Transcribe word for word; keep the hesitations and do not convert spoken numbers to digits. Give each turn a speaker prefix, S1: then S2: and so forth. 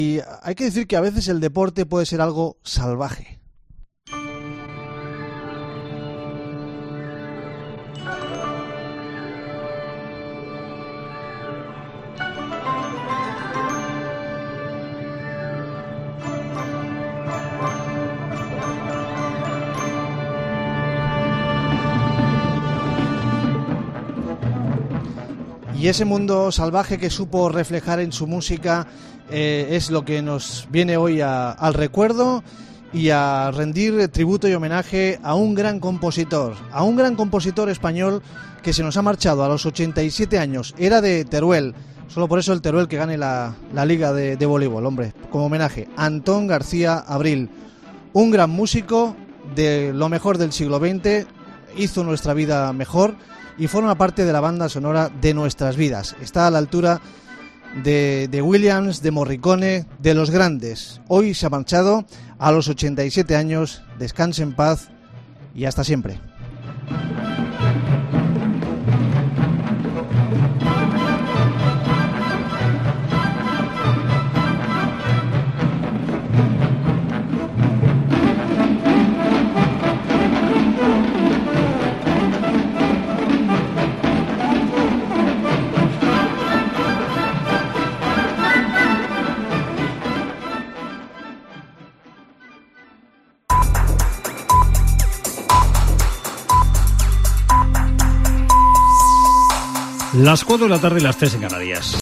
S1: Y hay que decir que a veces el deporte puede ser algo salvaje. Y ese mundo salvaje que supo reflejar en su música eh, es lo que nos viene hoy a, al recuerdo y a rendir tributo y homenaje a un gran compositor, a un gran compositor español que se nos ha marchado a los ochenta y siete años. Era de Teruel, solo por eso el Teruel que gane la, la liga de, de voleibol, hombre, como homenaje. Antón García Abril, un gran músico de lo mejor del siglo veinte, hizo nuestra vida mejor y forma parte de la banda sonora de nuestras vidas. Está a la altura de, de Williams, de Morricone, de los grandes. Hoy se ha marchado a los ochenta y siete años. Descanse en paz y hasta siempre.
S2: Las cuatro de la tarde y las tres en Canarias.